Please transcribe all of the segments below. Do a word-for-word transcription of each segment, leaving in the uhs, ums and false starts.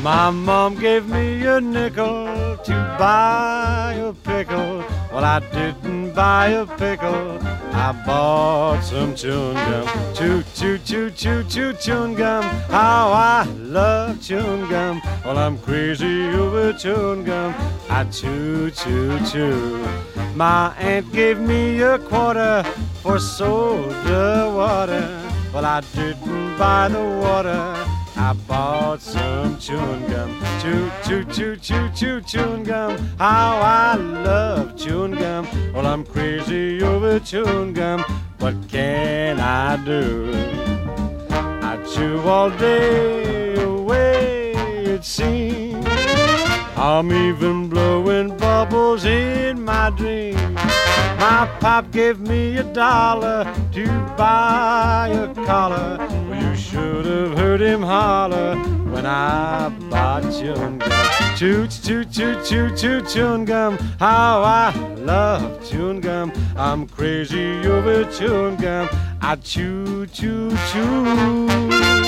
My mom gave me a nickel to buy a pickle. Well, I didn't buy a pickle, I bought some chewing gum. Chew, chew, chew, chew, chew, chewing gum. How I love chewing gum. Well, I'm crazy over chewing gum. I chew, chew, chew. My aunt gave me a quarter for soda water. Well, I didn't buy the water, I bought some chewing gum. Chew, chew, chew, chew, chew, chewing gum. How I love chewing gum. Well, I'm crazy over chewing gum. What can I do? I chew all day away, it seems. I'm even blowing bubbles in my dreams. My pop gave me a dollar to buy a collar. Well, you should have heard him holler when I bought chewing gum. Chew, chew, chew, chew, chew, chewing gum. How I love chewing gum. I'm crazy over chewing gum. I chew, chew, chew.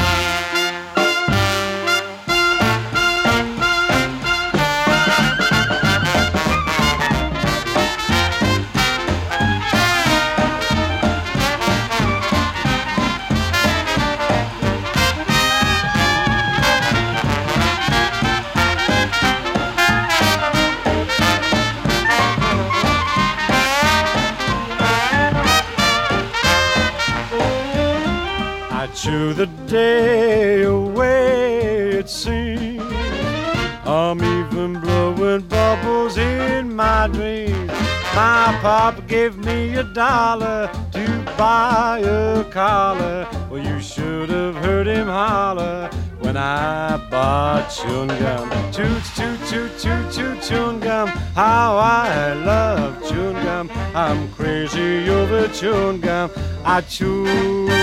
Chew the day away, it seems. I'm even blowing bubbles in my dreams. My papa gave me a dollar to buy a collar. Well, you should have heard him holler when I bought chewing gum. Chew, chew, chew, chew, chew, chewing gum. How I love chewing gum. I'm crazy over chewing gum. I chew.